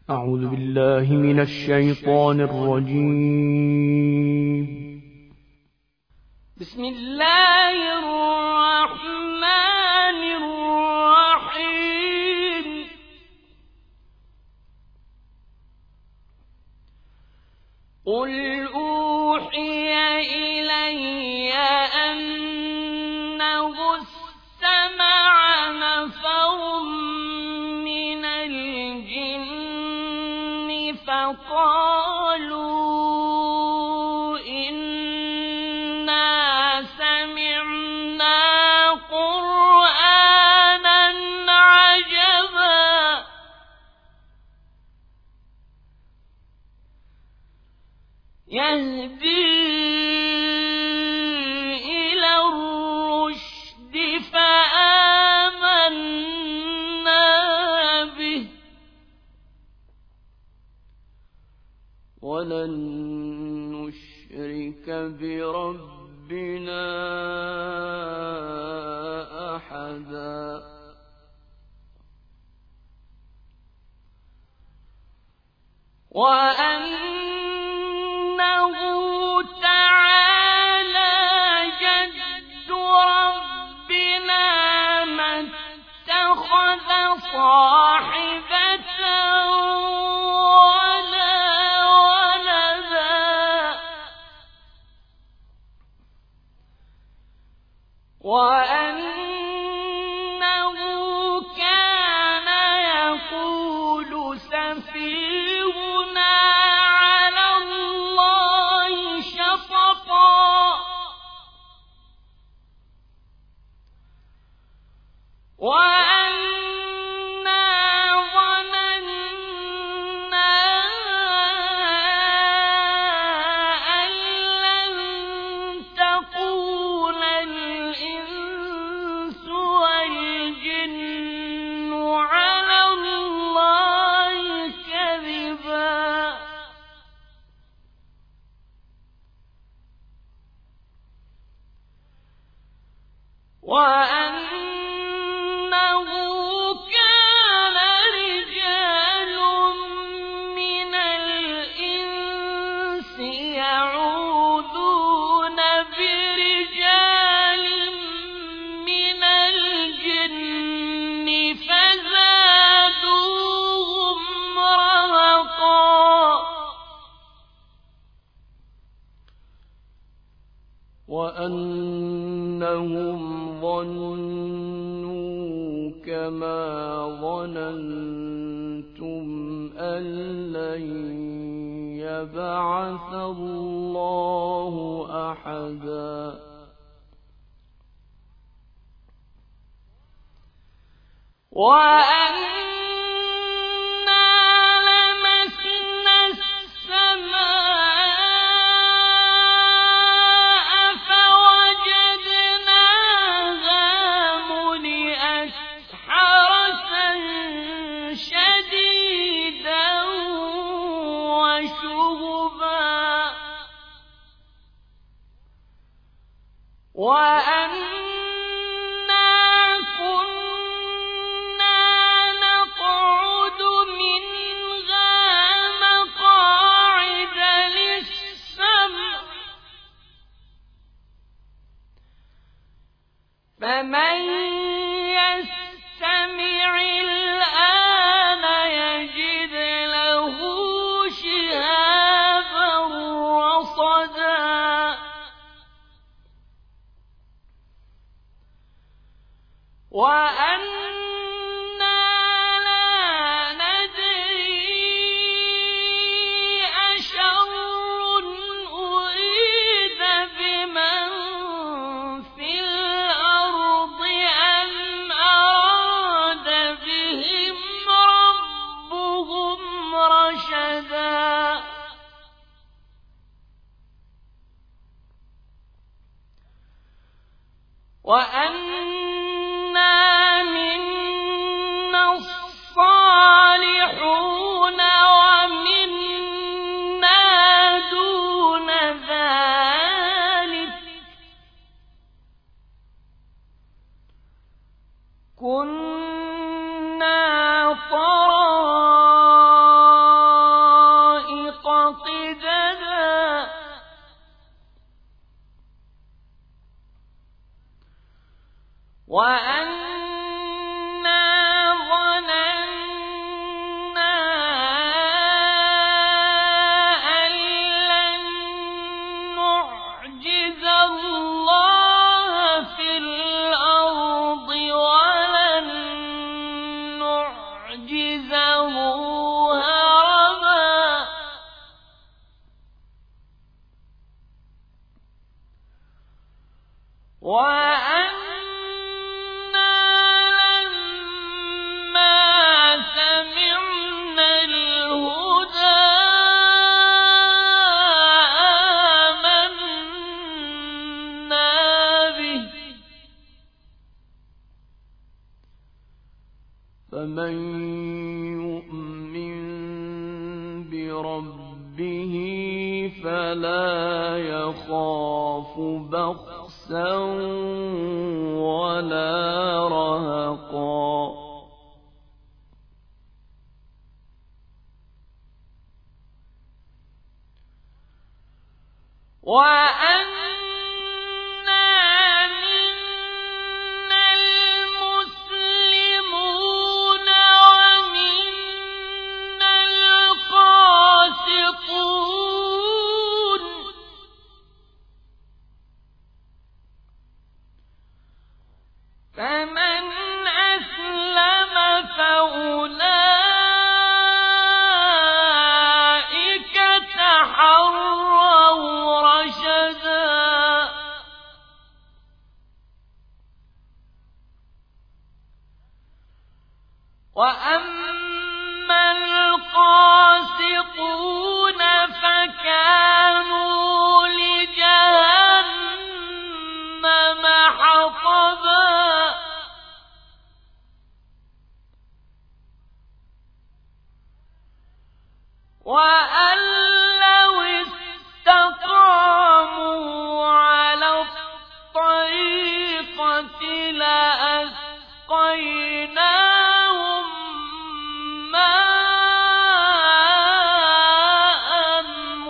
أعوذ بالله من الشيطان الرجيم. بسم الله الرحمن الرحيم. قل أوحي إلي أنه استمع نفر من الجن فقالوا إنا سمعنا قرآنا عجبا يهدي إلى الرشد فآمنا به ولن نشرك بربنا أحدا. وأنه تعالى جد ربنا ما اتخذ صاحبة ولا ولدا وأنه كان يقول سفيهنا على الله شططا وأنا ظننا أن لن تقول الإنس والجن على الله كذبا. وأنه كان رجال من الإنس يعوذون برجال من الجن فزادوهم رهقا. وأنهم ظنوا كما ظننتم أن لن يبعث الله أحدا. وأنا لمسنا السماء فوجدناها ملئت حرسا شديدا وشهبا. وأنا كنا نقعد منها مقاعد للسمع فمن يستمع الآن يجد له شهابا رصدا. وأنا لا ندري أشر أريد بمن في الأرض أم أراد بهم ربهم رشدا. وأنا منا الصالحون ومنا دون ذلك كنا طرائق فمن يؤمن بربه فلا يخاف بخسا ولا رهقا وأما القاسطون فكانوا لجهنم حطبا وأن لو استقاموا على الطريقة لأسقيناهم ماء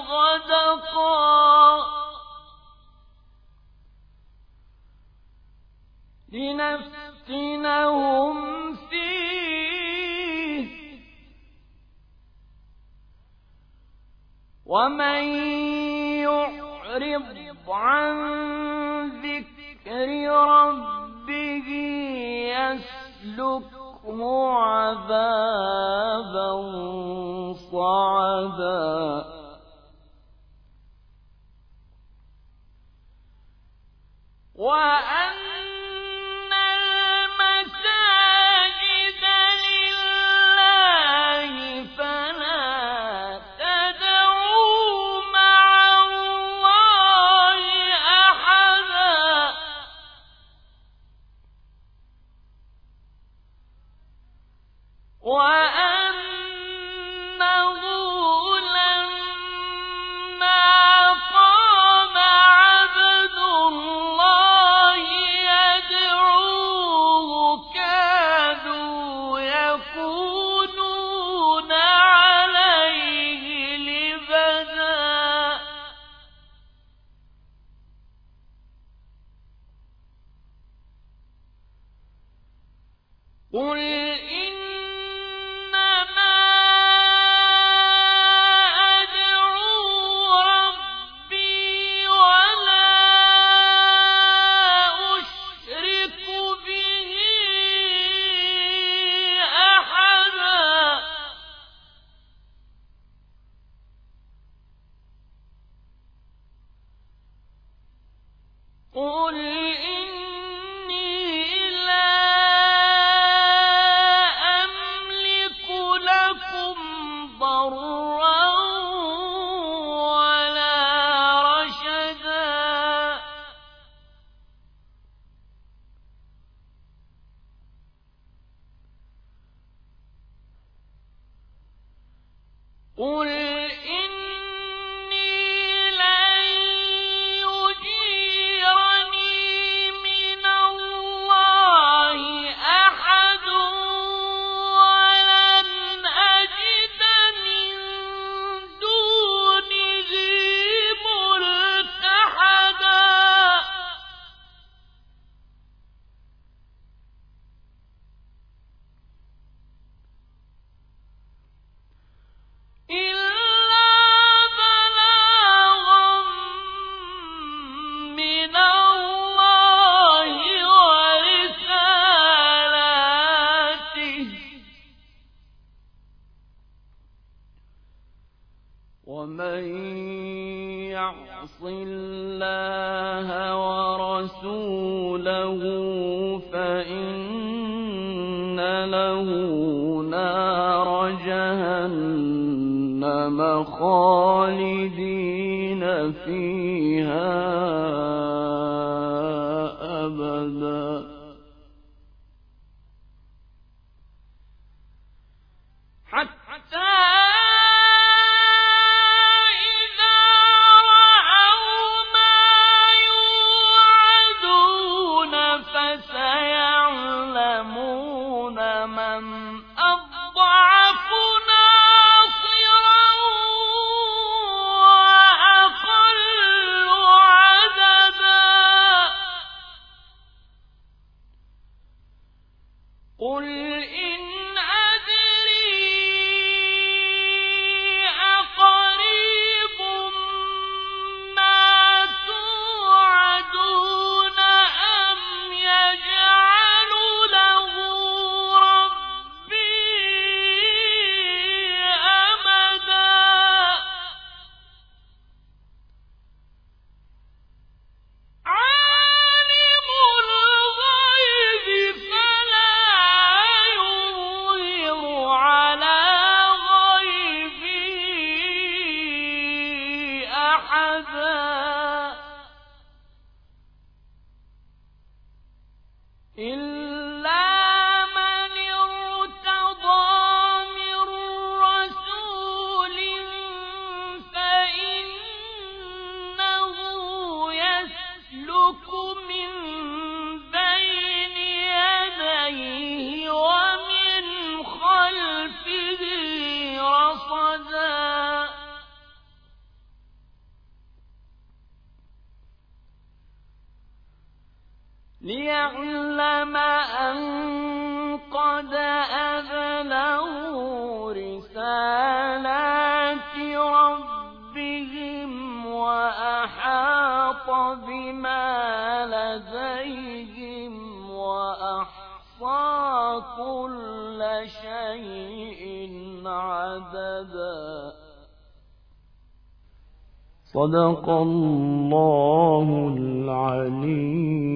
غدقا لنفتنهم فيه ومن يعرض عن ذكر ربه يسلكه عذابا صعدا وأن المساجد لله فلا تدعوا مع الله أحدا وأنه لما قام عبد الله يدعوه كادوا يكونون عليه لبدا قل إنما أدعو ربي ولا أشرك به أحدا قل إني لا أملك لكم ضرا ولا رشدا قل إني لن يجيرني من الله أحد ولن أجد من دونه ملتحدا ومن يعص الله ورسوله فإن له نار جهنم خالدين فيها أبدا حتى سيعلمون من أضعف ناصرا وأقل عددا قل إن أدري أقريب ما توعدون أم يجعل له ربي أمدا عالم الغيب فلا يظهر على غيبه أحدا إلا من ارتضى من رسول فإنه يسلك من بين يديه ومن خلفه رصدا ليعلم أن قد أبلغوا رسالات ربهم وأحاط بما لديهم وأحصى كل شيء عددا صدق الله العليم